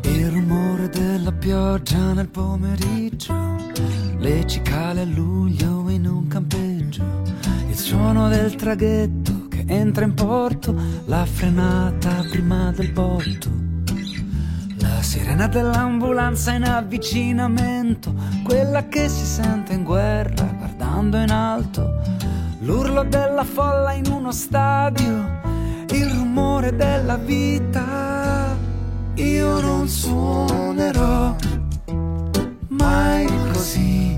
Il rumore della pioggia nel pomeriggio, le cicale a luglio in un campeggio, il suono del traghetto che entra in porto, la frenata prima del botto, la sirena dell'ambulanza in avvicinamento, quella che si sente in guerra guardando in alto, l'urlo della folla in uno stadio, il rumore della vita. Io non suonerò mai così.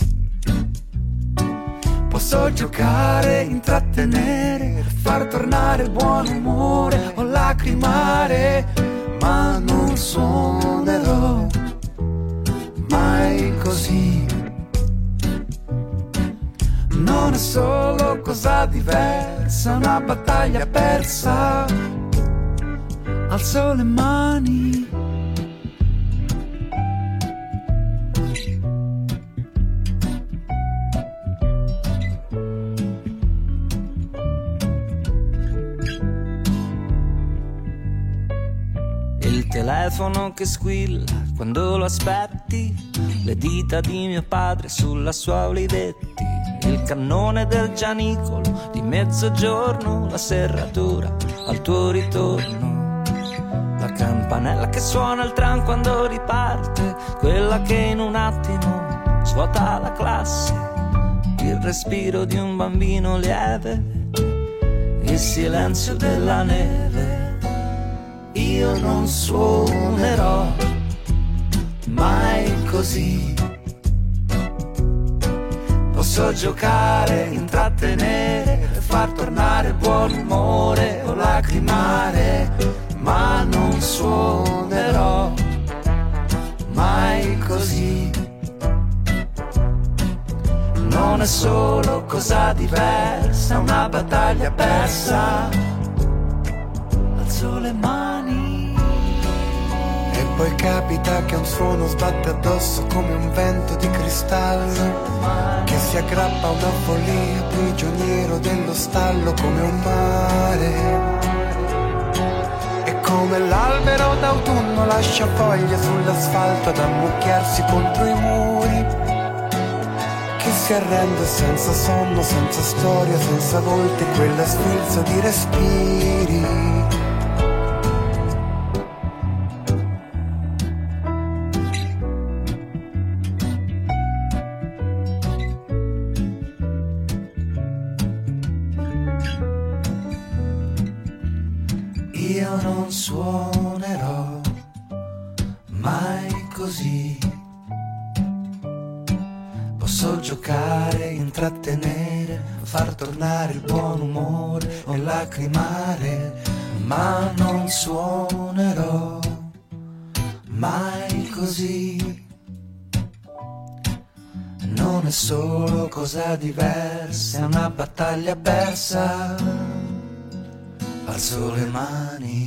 Posso giocare, intrattenere, far tornare il buon umore o lacrimare, ma non suonerò mai così. Non è solo cosa diversa, una battaglia persa. Alzo le mani. Il telefono che squilla quando lo aspetti, le dita di mio padre sulla sua Olivetti, il cannone del Gianicolo di mezzogiorno, la serratura al tuo ritorno, la campanella che suona il tram quando riparte, quella che in un attimo svuota la classe, il respiro di un bambino lieve, il silenzio della neve. Io non suonerò mai così. Posso giocare, intrattenere, far tornare il buon umore o lacrimare, ma non suonerò mai così. Non è solo cosa diversa, una battaglia persa. Alzo le mani. E poi capita che un suono sbatte addosso come un vento di cristallo, che si aggrappa a una follia, prigioniero dello stallo come un mare. E come l'albero d'autunno lascia foglie sull'asfalto ad ammucchiarsi contro i muri, che si arrende senza sonno, senza storia, senza volti, quella sfilza di respiri. Io non suonerò mai così. Posso giocare, intrattenere, far tornare il buon umore o lacrimare, ma non suonerò mai così. Non è solo cosa diversa, è una battaglia persa. Alzo le mani.